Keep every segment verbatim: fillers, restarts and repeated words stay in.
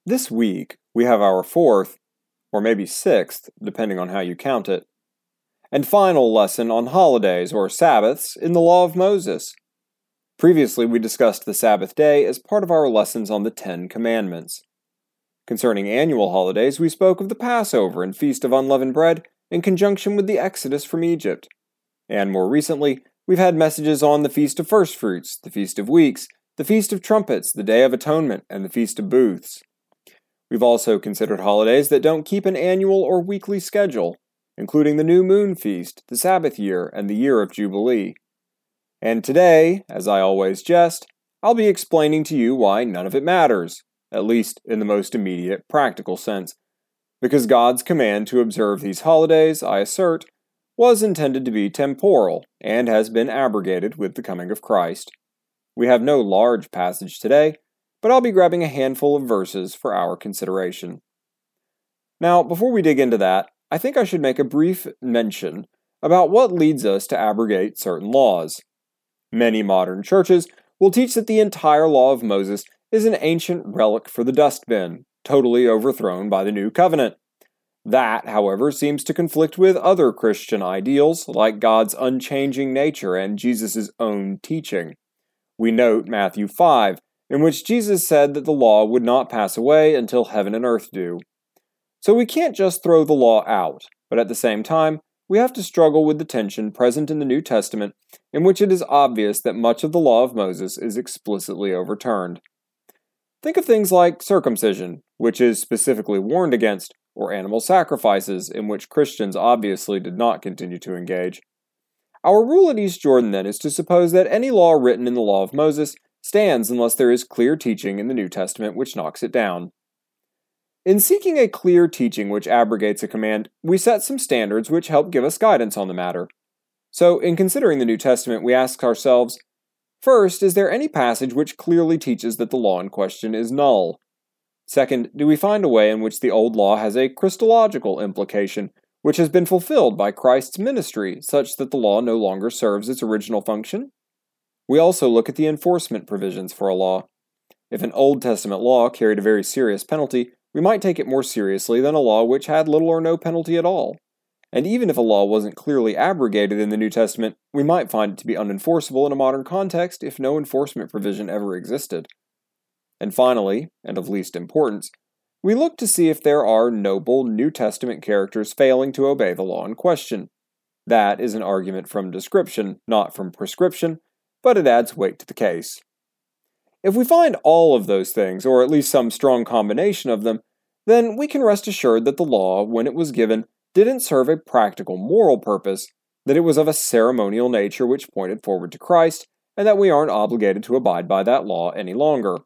This week, we have our fourth, or maybe sixth, depending on how you count it, and final lesson on holidays or Sabbaths in the Law of Moses. Previously, we discussed the Sabbath day as part of our lessons on the Ten Commandments. Concerning annual holidays, we spoke of the Passover and Feast of Unleavened Bread in conjunction with the Exodus from Egypt. And more recently, we've had messages on the Feast of First Fruits, the Feast of Weeks, the Feast of Trumpets, the Day of Atonement, and the Feast of Booths. We've also considered holidays that don't keep an annual or weekly schedule, including the New Moon Feast, the Sabbath year, and the Year of Jubilee. And today, as I always jest, I'll be explaining to you why none of it matters, at least in the most immediate practical sense, because God's command to observe these holidays, I assert, was intended to be temporal and has been abrogated with the coming of Christ. We have no large passage today, but I'll be grabbing a handful of verses for our consideration. Now, before we dig into that, I think I should make a brief mention about what leads us to abrogate certain laws. Many modern churches will teach that the entire law of Moses is an ancient relic for the dustbin, totally overthrown by the new covenant. That, however, seems to conflict with other Christian ideals, like God's unchanging nature and Jesus' own teaching. We note Matthew five, in which Jesus said that the law would not pass away until heaven and earth do. So we can't just throw the law out, but at the same time, we have to struggle with the tension present in the New Testament, in which it is obvious that much of the law of Moses is explicitly overturned. Think of things like circumcision, which is specifically warned against, or animal sacrifices, in which Christians obviously did not continue to engage. Our rule at East Jordan, then, is to suppose that any law written in the law of Moses stands unless there is clear teaching in the New Testament which knocks it down. In seeking a clear teaching which abrogates a command, we set some standards which help give us guidance on the matter. So, in considering the New Testament, we ask ourselves, first, is there any passage which clearly teaches that the law in question is null? Second, do we find a way in which the old law has a Christological implication, which has been fulfilled by Christ's ministry, such that the law no longer serves its original function? We also look at the enforcement provisions for a law. If an Old Testament law carried a very serious penalty, we might take it more seriously than a law which had little or no penalty at all. And even if a law wasn't clearly abrogated in the New Testament, we might find it to be unenforceable in a modern context if no enforcement provision ever existed. And finally, and of least importance, we look to see if there are noble New Testament characters failing to obey the law in question. That is an argument from description, not from prescription, but it adds weight to the case. If we find all of those things, or at least some strong combination of them, then we can rest assured that the law, when it was given, didn't serve a practical moral purpose, that it was of a ceremonial nature which pointed forward to Christ, and that we aren't obligated to abide by that law any longer.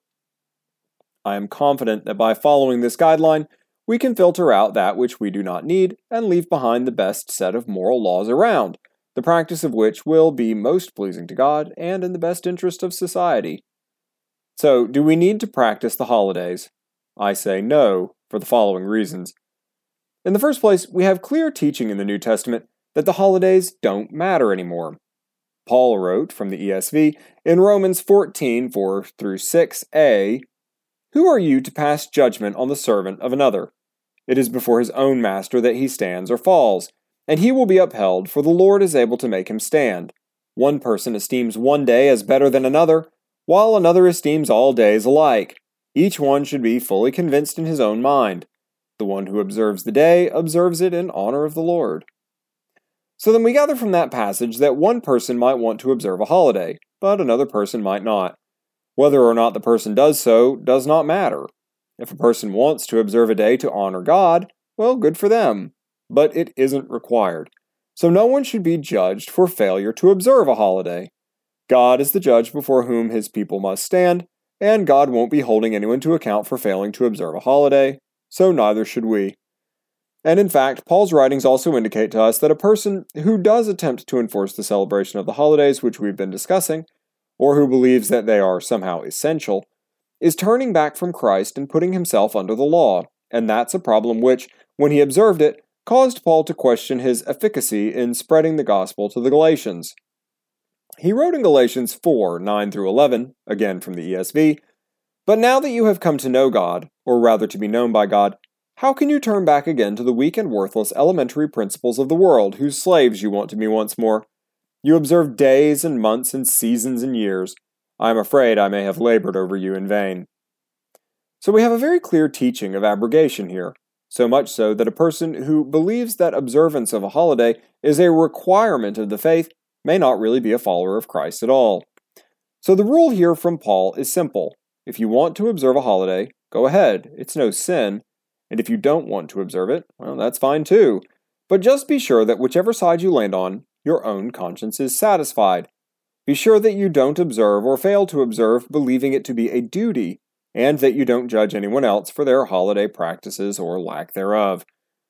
I am confident that by following this guideline, we can filter out that which we do not need and leave behind the best set of moral laws around, the practice of which will be most pleasing to God and in the best interest of society. So, do we need to practice the holidays? I say no, for the following reasons. In the first place, we have clear teaching in the New Testament that the holidays don't matter anymore. Paul wrote, from the E S V, in Romans fourteen, four through six a, "Who are you to pass judgment on the servant of another? It is before his own master that he stands or falls, and he will be upheld, for the Lord is able to make him stand. One person esteems one day as better than another, while another esteems all days alike. Each one should be fully convinced in his own mind. The one who observes the day observes it in honor of the Lord." So then we gather from that passage that one person might want to observe a holiday, but another person might not. Whether or not the person does so does not matter. If a person wants to observe a day to honor God, well, good for them. But it isn't required. So no one should be judged for failure to observe a holiday. God is the judge before whom his people must stand, and God won't be holding anyone to account for failing to observe a holiday, so neither should we. And in fact, Paul's writings also indicate to us that a person who does attempt to enforce the celebration of the holidays which we've been discussing, or who believes that they are somehow essential, is turning back from Christ and putting himself under the law, and that's a problem which, when he observed it, caused Paul to question his efficacy in spreading the gospel to the Galatians. He wrote in Galatians four, nine through eleven, again from the E S V, But now that you have come to know God, or rather to be known by God, how can you turn back again to the weak and worthless elementary principles of the world, whose slaves you want to be once more? You observe days and months and seasons and years. I am afraid I may have labored over you in vain. So we have a very clear teaching of abrogation here, so much so that a person who believes that observance of a holiday is a requirement of the faith may not really be a follower of Christ at all. So the rule here from Paul is simple. If you want to observe a holiday, go ahead, it's no sin. And if you don't want to observe it, well, that's fine too. But just be sure that whichever side you land on, your own conscience is satisfied. Be sure that you don't observe or fail to observe believing it to be a duty, and that you don't judge anyone else for their holiday practices or lack thereof.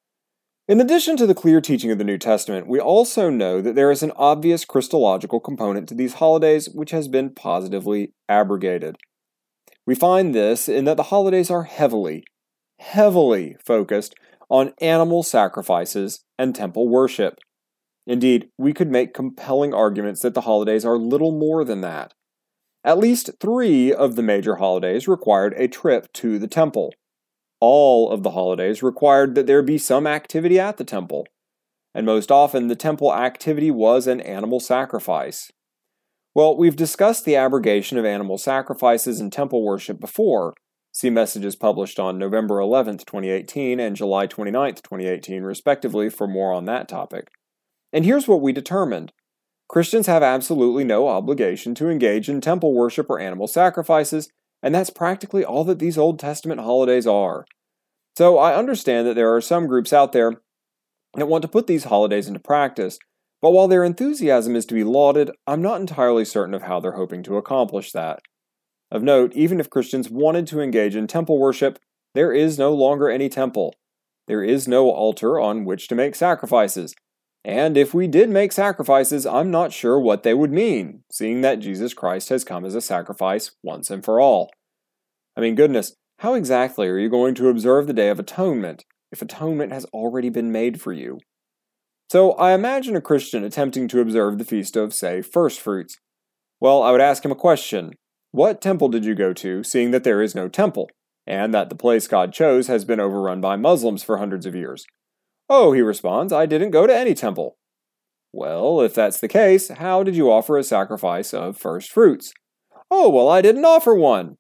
In addition to the clear teaching of the New Testament, we also know that there is an obvious Christological component to these holidays which has been positively abrogated. We find this in that the holidays are heavily, heavily focused on animal sacrifices and temple worship. Indeed, we could make compelling arguments that the holidays are little more than that. At least three of the major holidays required a trip to the temple. All of the holidays required that there be some activity at the temple, and most often the temple activity was an animal sacrifice. Well, we've discussed the abrogation of animal sacrifices and temple worship before. See messages published on November eleventh, twenty eighteen and July twenty-ninth, twenty eighteen, respectively, for more on that topic. And here's what we determined. Christians have absolutely no obligation to engage in temple worship or animal sacrifices, and that's practically all that these Old Testament holidays are. So I understand that there are some groups out there that want to put these holidays into practice, but while their enthusiasm is to be lauded, I'm not entirely certain of how they're hoping to accomplish that. Of note, even if Christians wanted to engage in temple worship, there is no longer any temple. There is no altar on which to make sacrifices. And if we did make sacrifices, I'm not sure what they would mean, seeing that Jesus Christ has come as a sacrifice once and for all. I mean, goodness, how exactly are you going to observe the Day of Atonement if atonement has already been made for you? So I imagine a Christian attempting to observe the feast of, say, first fruits. Well, I would ask him a question. What temple did you go to, seeing that there is no temple, and that the place God chose has been overrun by Muslims for hundreds of years? Oh, he responds, I didn't go to any temple. Well, if that's the case, how did you offer a sacrifice of first fruits? Oh, well, I didn't offer one.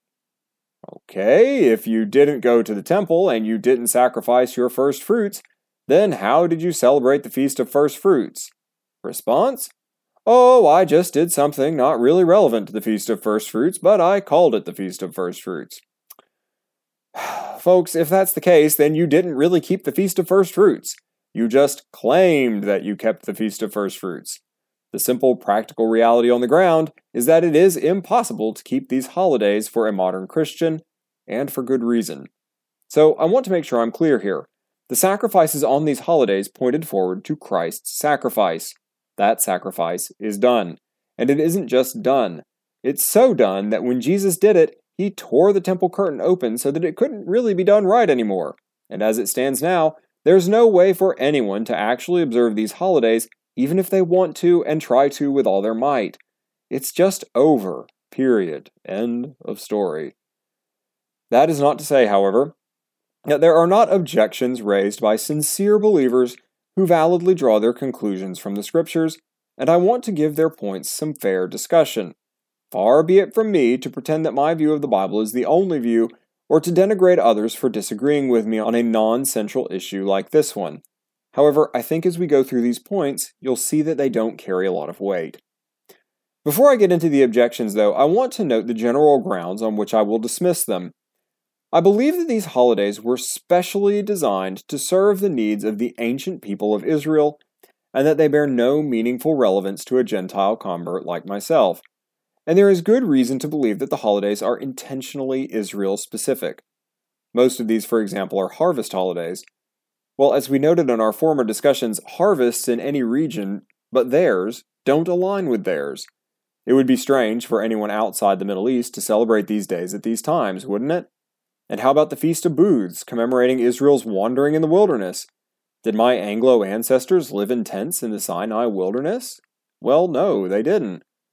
Okay, if you didn't go to the temple and you didn't sacrifice your first fruits, then how did you celebrate the Feast of First Fruits? Response? Oh, I just did something not really relevant to the Feast of First Fruits, but I called it the Feast of First Fruits. Folks, if that's the case, then you didn't really keep the Feast of First Fruits. You just claimed that you kept the Feast of First Fruits. The simple practical reality on the ground is that it is impossible to keep these holidays for a modern Christian, and for good reason. So I want to make sure I'm clear here. The sacrifices on these holidays pointed forward to Christ's sacrifice. That sacrifice is done. And it isn't just done. It's so done that when Jesus did it, he tore the temple curtain open so that it couldn't really be done right anymore. And as it stands now, there's no way for anyone to actually observe these holidays, even if they want to and try to with all their might. It's just over. Period. End of story. That is not to say, however, that there are not objections raised by sincere believers who validly draw their conclusions from the Scriptures, and I want to give their points some fair discussion. Far be it from me to pretend that my view of the Bible is the only view, or to denigrate others for disagreeing with me on a non-central issue like this one. However, I think as we go through these points, you'll see that they don't carry a lot of weight. Before I get into the objections, though, I want to note the general grounds on which I will dismiss them. I believe that these holidays were specially designed to serve the needs of the ancient people of Israel, and that they bear no meaningful relevance to a Gentile convert like myself. And there is good reason to believe that the holidays are intentionally Israel-specific. Most of these, for example, are harvest holidays. Well, as we noted in our former discussions, harvests in any region, but theirs, don't align with theirs. It would be strange for anyone outside the Middle East to celebrate these days at these times, wouldn't it? And how about the Feast of Booths, commemorating Israel's wandering in the wilderness? Did my Anglo ancestors live in tents in the Sinai wilderness? Well, no, they didn't.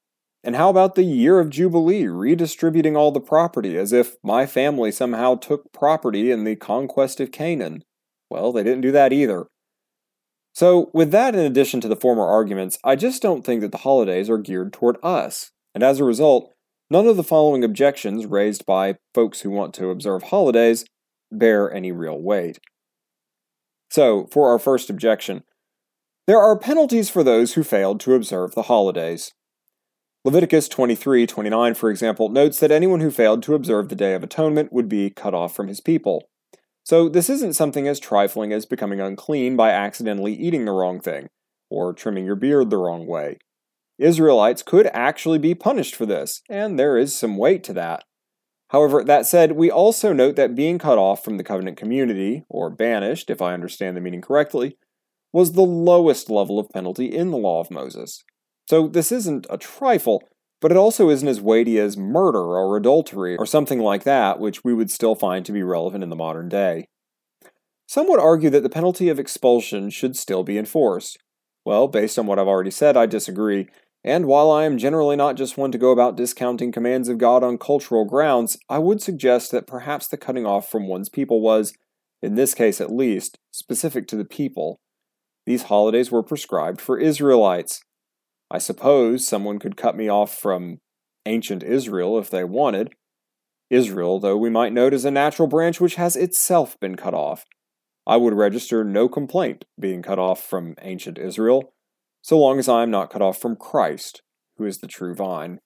And how about the year of Jubilee, redistributing all the property as if my family somehow took property in the conquest of Canaan? Well, they didn't do that either. So, with that in addition to the former arguments, I just don't think that the holidays are geared toward us. And as a result, none of the following objections raised by folks who want to observe holidays bear any real weight. So, for our first objection, there are penalties for those who failed to observe the holidays. Leviticus twenty-three twenty-nine, for example, notes that anyone who failed to observe the Day of Atonement would be cut off from his people. So this isn't something as trifling as becoming unclean by accidentally eating the wrong thing, or trimming your beard the wrong way. Israelites could actually be punished for this, and there is some weight to that. However, that said, we also note that being cut off from the covenant community, or banished, if I understand the meaning correctly, was the lowest level of penalty in the law of Moses. So this isn't a trifle, but it also isn't as weighty as murder or adultery or something like that, which we would still find to be relevant in the modern day. Some would argue that the penalty of expulsion should still be enforced. Well, based on what I've already said, I disagree, and while I am generally not just one to go about discounting commands of God on cultural grounds, I would suggest that perhaps the cutting off from one's people was, in this case at least, specific to the people. These holidays were prescribed for Israelites. I suppose someone could cut me off from ancient Israel if they wanted. Israel, though, we might note, is a natural branch which has itself been cut off. I would register no complaint being cut off from ancient Israel, so long as I am not cut off from Christ, who is the true vine.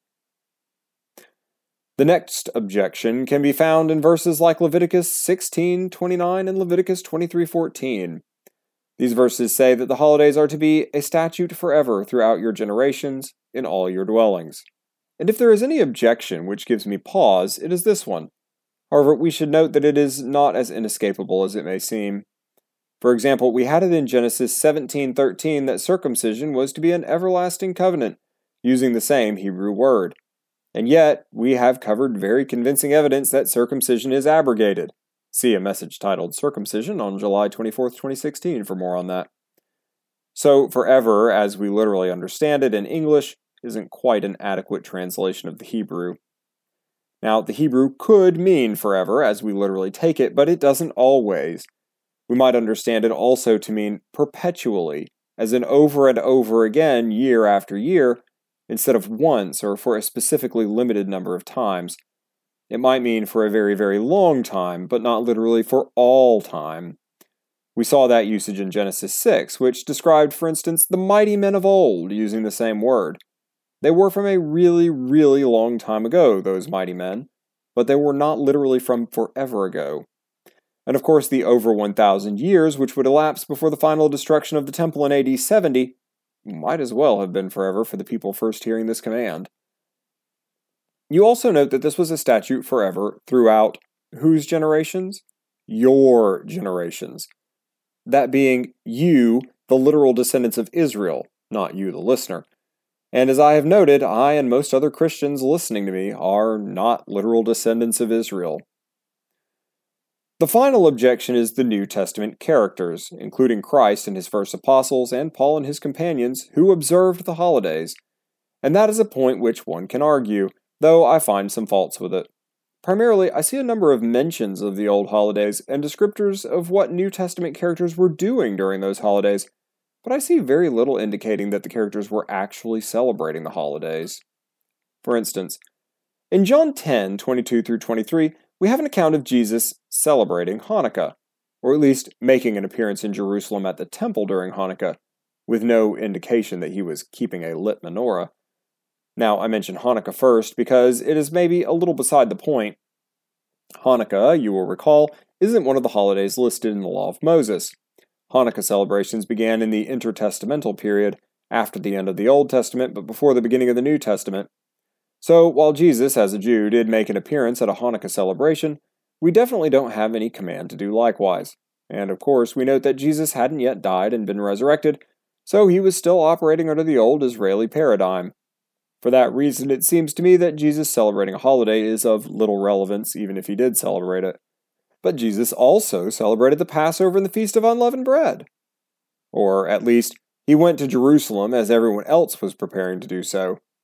The next objection can be found in verses like Leviticus sixteen twenty-nine and Leviticus twenty-three fourteen. These verses say that the holidays are to be a statute forever throughout your generations, in all your dwellings. And if there is any objection which gives me pause, it is this one. However, we should note that it is not as inescapable as it may seem. For example, we had it in Genesis seventeen thirteen that circumcision was to be an everlasting covenant, using the same Hebrew word. And yet, we have covered very convincing evidence that circumcision is abrogated. See a message titled Circumcision on July twenty-fourth, twenty sixteen for more on that. So, forever, as we literally understand it in English, isn't quite an adequate translation of the Hebrew. Now, the Hebrew could mean forever, as we literally take it, but it doesn't always. We might understand it also to mean perpetually, as in over and over again, year after year, instead of once or for a specifically limited number of times. It might mean for a very, very long time, but not literally for all time. We saw that usage in Genesis six, which described, for instance, the mighty men of old, using the same word. They were from a really, really long time ago, those mighty men, but they were not literally from forever ago. And of course, the over one thousand years which would elapse before the final destruction of the temple in A D seventy might as well have been forever for the people first hearing this command. You also note that this was a statute forever throughout whose generations? Your generations. That being you, the literal descendants of Israel, not you, the listener. And as I have noted, I and most other Christians listening to me are not literal descendants of Israel. The final objection is the New Testament characters, including Christ and his first apostles and Paul and his companions, who observed the holidays. And that is a point which one can argue, though I find some faults with it. Primarily, I see a number of mentions of the old holidays and descriptors of what New Testament characters were doing during those holidays, but I see very little indicating that the characters were actually celebrating the holidays. For instance, in John ten, twenty-two through twenty-three, we have an account of Jesus celebrating Hanukkah, or at least making an appearance in Jerusalem at the temple during Hanukkah, with no indication that he was keeping a lit menorah. Now, I mention Hanukkah first because it is maybe a little beside the point. Hanukkah, you will recall, isn't one of the holidays listed in the Law of Moses. Hanukkah celebrations began in the intertestamental period, after the end of the Old Testament but before the beginning of the New Testament. So, while Jesus, as a Jew, did make an appearance at a Hanukkah celebration, we definitely don't have any command to do likewise. And of course, we note that Jesus hadn't yet died and been resurrected, so he was still operating under the old Israeli paradigm. For that reason, it seems to me that Jesus celebrating a holiday is of little relevance, even if he did celebrate it. But Jesus also celebrated the Passover and the Feast of Unleavened Bread. Or, at least, he went to Jerusalem as everyone else was preparing to do so.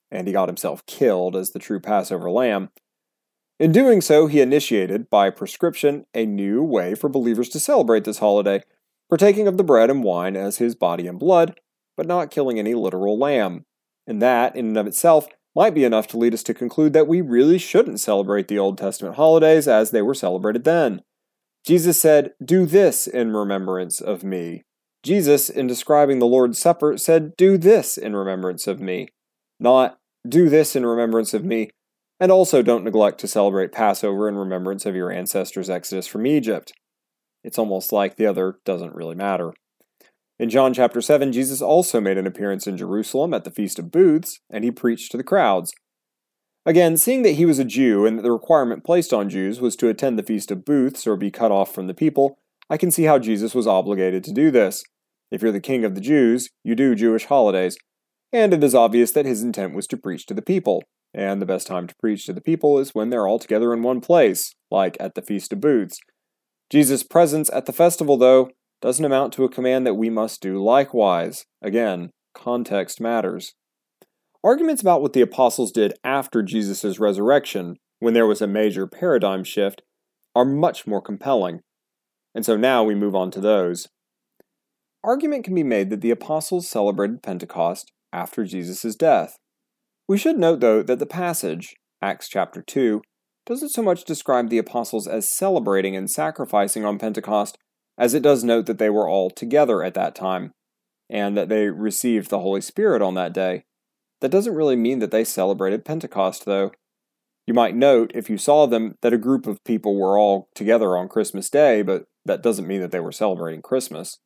and he got himself killed as the true Passover lamb. In doing so, he initiated, by prescription, a new way for believers to celebrate this holiday, partaking of the bread and wine as his body and blood, but not killing any literal lamb. And that, in and of itself, might be enough to lead us to conclude that we really shouldn't celebrate the Old Testament holidays as they were celebrated then. Jesus said, "Do this in remembrance of me." Jesus, in describing the Lord's Supper, said, "Do this in remembrance of me," not "do this in remembrance of me," and also don't neglect to celebrate Passover in remembrance of your ancestors' exodus from Egypt. It's almost like the other doesn't really matter. In John chapter seven, Jesus also made an appearance in Jerusalem at the Feast of Booths, and he preached to the crowds. Again, seeing that he was a Jew and that the requirement placed on Jews was to attend the Feast of Booths or be cut off from the people, I can see how Jesus was obligated to do this. If you're the king of the Jews, you do Jewish holidays, and it is obvious that his intent was to preach to the people, and the best time to preach to the people is when they're all together in one place, like at the Feast of Booths. Jesus' presence at the festival, though, doesn't amount to a command that we must do likewise. Again, context matters. Arguments about what the apostles did after Jesus' resurrection, when there was a major paradigm shift, are much more compelling. And so now we move on to those. Argument can be made that the apostles celebrated Pentecost after Jesus' death. We should note, though, that the passage, Acts chapter two, doesn't so much describe the apostles as celebrating and sacrificing on Pentecost as it does note that they were all together at that time, and that they received the Holy Spirit on that day. That doesn't really mean that they celebrated Pentecost, though. You might note, if you saw them, that a group of people were all together on Christmas Day, but that doesn't mean that they were celebrating Christmas.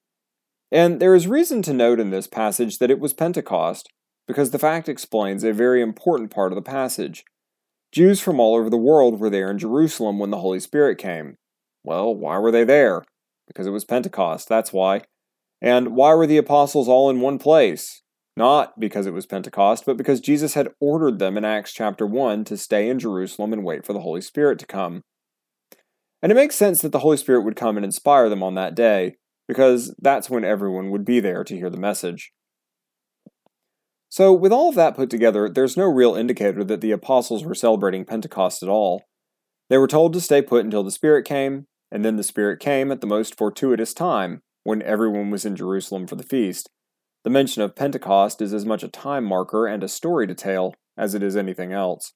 And there is reason to note in this passage that it was Pentecost, because the fact explains a very important part of the passage. Jews from all over the world were there in Jerusalem when the Holy Spirit came. Well, why were they there? Because it was Pentecost, that's why. And why were the apostles all in one place? Not because it was Pentecost, but because Jesus had ordered them in Acts chapter one to stay in Jerusalem and wait for the Holy Spirit to come. And it makes sense that the Holy Spirit would come and inspire them on that day, because that's when everyone would be there to hear the message. So, with all of that put together, there's no real indicator that the apostles were celebrating Pentecost at all. They were told to stay put until the Spirit came, and then the Spirit came at the most fortuitous time, when everyone was in Jerusalem for the feast. The mention of Pentecost is as much a time marker and a story to tell as it is anything else.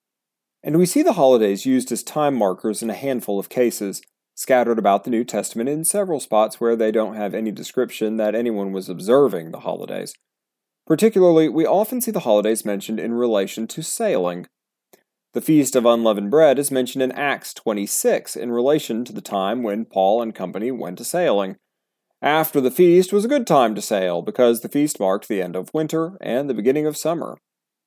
And we see the holidays used as time markers in a handful of cases, scattered about the New Testament in several spots where they don't have any description that anyone was observing the holidays. Particularly, we often see the holidays mentioned in relation to sailing. The Feast of Unleavened Bread is mentioned in Acts twenty-six in relation to the time when Paul and company went a sailing. After the feast was a good time to sail, because the feast marked the end of winter and the beginning of summer.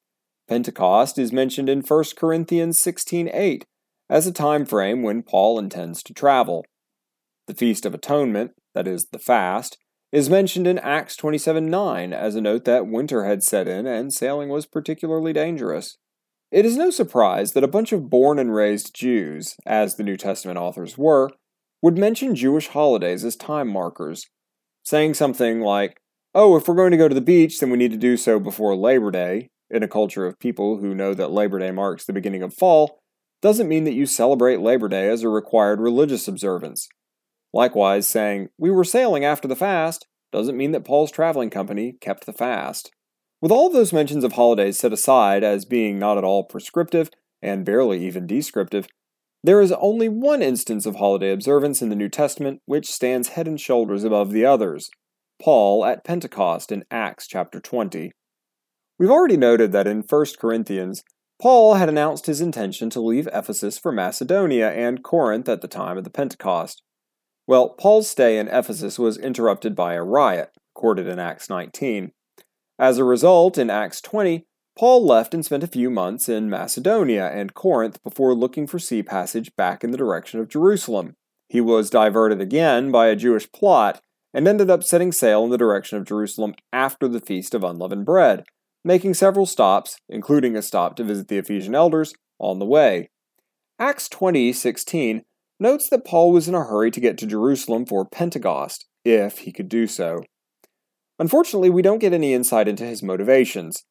Pentecost is mentioned in First Corinthians sixteen eight as a time frame when Paul intends to travel. The Feast of Atonement, that is, the fast, is mentioned in Acts twenty-seven nine as a note that winter had set in and sailing was particularly dangerous. It is no surprise that a bunch of born and raised Jews, as the New Testament authors were, would mention Jewish holidays as time markers, saying something like, "Oh, if we're going to go to the beach, then we need to do so before Labor Day," in a culture of people who know that Labor Day marks the beginning of fall, doesn't mean that you celebrate Labor Day as a required religious observance. Likewise, saying, "We were sailing after the fast," doesn't mean that Paul's traveling company kept the fast. With all of those mentions of holidays set aside as being not at all prescriptive, and barely even descriptive, there is only one instance of holiday observance in the New Testament which stands head and shoulders above the others: Paul at Pentecost in Acts chapter twenty. We've already noted that in First Corinthians, Paul had announced his intention to leave Ephesus for Macedonia and Corinth at the time of the Pentecost. Well, Paul's stay in Ephesus was interrupted by a riot, recorded in Acts nineteen. As a result, in Acts twenty, Paul left and spent a few months in Macedonia and Corinth before looking for sea passage back in the direction of Jerusalem. He was diverted again by a Jewish plot and ended up setting sail in the direction of Jerusalem after the Feast of Unleavened Bread, making several stops, including a stop to visit the Ephesian elders, on the way. Acts twenty sixteen notes that Paul was in a hurry to get to Jerusalem for Pentecost, if he could do so. Unfortunately, we don't get any insight into his motivations.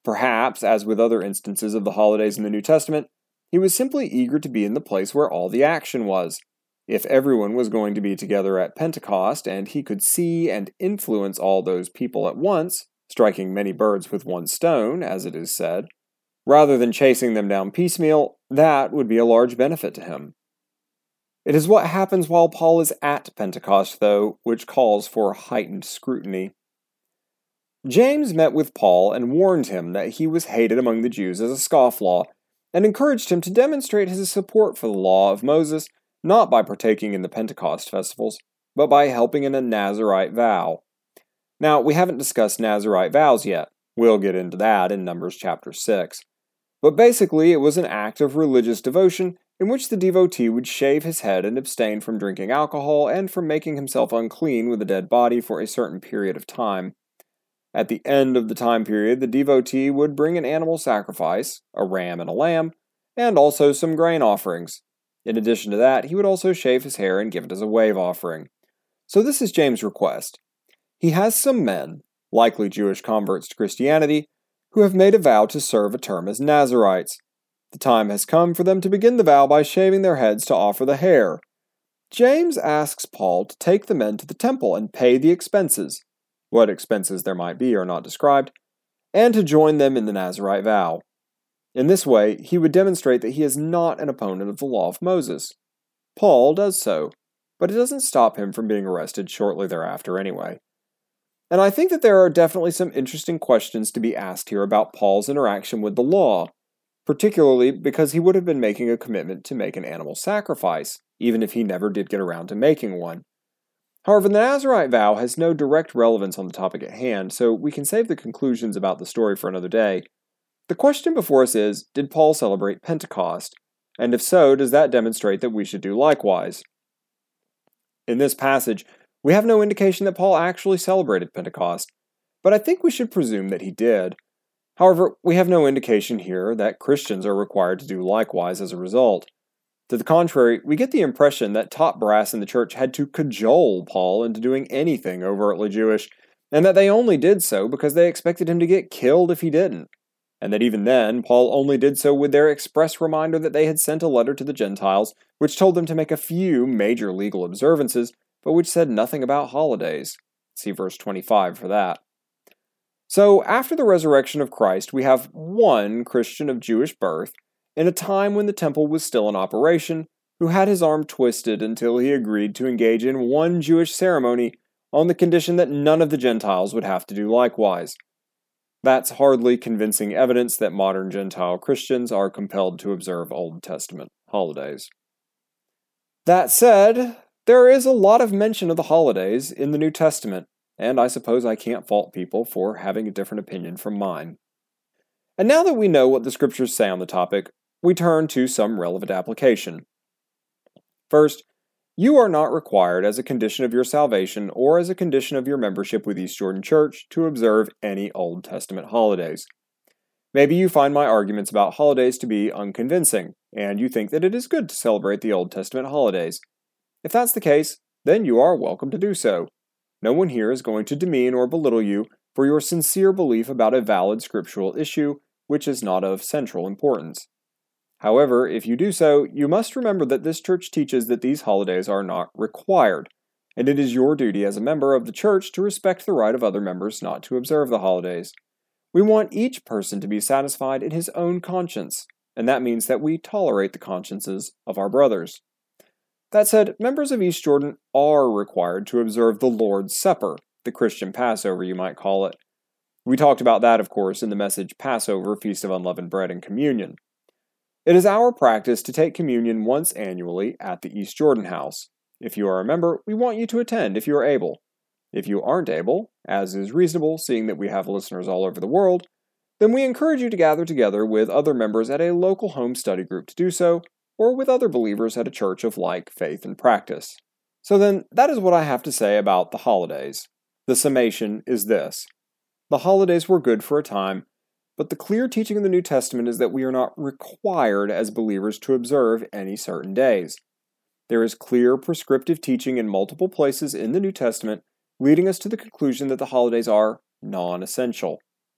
Perhaps, as with other instances of the holidays in the New Testament, he was simply eager to be in the place where all the action was. If everyone was going to be together at Pentecost, and he could see and influence all those people at once, striking many birds with one stone, as it is said, rather than chasing them down piecemeal, that would be a large benefit to him. It is what happens while Paul is at Pentecost, though, which calls for heightened scrutiny. James met with Paul and warned him that he was hated among the Jews as a scofflaw, and encouraged him to demonstrate his support for the law of Moses, not by partaking in the Pentecost festivals, but by helping in a Nazirite vow. Now, we haven't discussed Nazirite vows yet. We'll get into that in Numbers chapter six. But basically, it was an act of religious devotion in which the devotee would shave his head and abstain from drinking alcohol and from making himself unclean with a dead body for a certain period of time. At the end of the time period, the devotee would bring an animal sacrifice, a ram and a lamb, and also some grain offerings. In addition to that, he would also shave his hair and give it as a wave offering. So this is James' request. He has some men, likely Jewish converts to Christianity, who have made a vow to serve a term as Nazirites. The time has come for them to begin the vow by shaving their heads to offer the hair. James asks Paul to take the men to the temple and pay the expenses, what expenses there might be are not described, and to join them in the Nazirite vow. In this way, he would demonstrate that he is not an opponent of the law of Moses. Paul does so, but it doesn't stop him from being arrested shortly thereafter anyway. And I think that there are definitely some interesting questions to be asked here about Paul's interaction with the law, particularly because he would have been making a commitment to make an animal sacrifice, even if he never did get around to making one. However, the Nazirite vow has no direct relevance on the topic at hand, so we can save the conclusions about the story for another day. The question before us is, did Paul celebrate Pentecost? And if so, does that demonstrate that we should do likewise? In this passage, we have no indication that Paul actually celebrated Pentecost, but I think we should presume that he did. However, we have no indication here that Christians are required to do likewise as a result. To the contrary, we get the impression that top brass in the church had to cajole Paul into doing anything overtly Jewish, and that they only did so because they expected him to get killed if he didn't, and that even then, Paul only did so with their express reminder that they had sent a letter to the Gentiles, which told them to make a few major legal observances, but which said nothing about holidays. See verse twenty-five for that. So, after the resurrection of Christ, we have one Christian of Jewish birth, in a time when the temple was still in operation, who had his arm twisted until he agreed to engage in one Jewish ceremony on the condition that none of the Gentiles would have to do likewise. That's hardly convincing evidence that modern Gentile Christians are compelled to observe Old Testament holidays. That said, there is a lot of mention of the holidays in the New Testament, and I suppose I can't fault people for having a different opinion from mine. And now that we know what the scriptures say on the topic, we turn to some relevant application. First, you are not required as a condition of your salvation or as a condition of your membership with East Jordan Church to observe any Old Testament holidays. Maybe you find my arguments about holidays to be unconvincing, and you think that it is good to celebrate the Old Testament holidays. If that's the case, then you are welcome to do so. No one here is going to demean or belittle you for your sincere belief about a valid scriptural issue, which is not of central importance. However, if you do so, you must remember that this church teaches that these holidays are not required, and it is your duty as a member of the church to respect the right of other members not to observe the holidays. We want each person to be satisfied in his own conscience, and that means that we tolerate the consciences of our brothers. That said, members of East Jordan are required to observe the Lord's Supper, the Christian Passover, you might call it. We talked about that, of course, in the message Passover, Feast of Unleavened Bread, and Communion. It is our practice to take communion once annually at the East Jordan House. If you are a member, we want you to attend if you are able. If you aren't able, as is reasonable seeing that we have listeners all over the world, then we encourage you to gather together with other members at a local home study group to do so, or with other believers at a church of like faith and practice. So then, that is what I have to say about the holidays. The summation is this. The holidays were good for a time, but the clear teaching in the New Testament is that we are not required as believers to observe any certain days. There is clear prescriptive teaching in multiple places in the New Testament, leading us to the conclusion that the holidays are non-essential.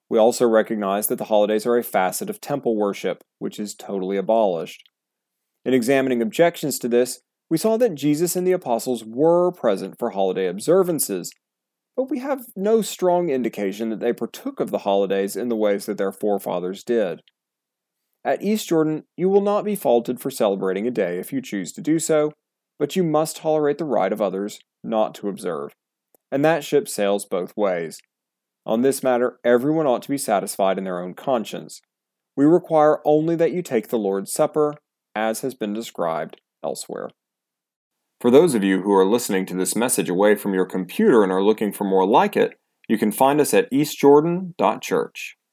We also recognize that the holidays are a facet of temple worship, which is totally abolished. In examining objections to this, we saw that Jesus and the apostles were present for holiday observances, but we have no strong indication that they partook of the holidays in the ways that their forefathers did. At East Jordan, you will not be faulted for celebrating a day if you choose to do so, but you must tolerate the right of others not to observe. And that ship sails both ways. On this matter, everyone ought to be satisfied in their own conscience. We require only that you take the Lord's Supper, as has been described elsewhere. For those of you who are listening to this message away from your computer and are looking for more like it, you can find us at east jordan dot church.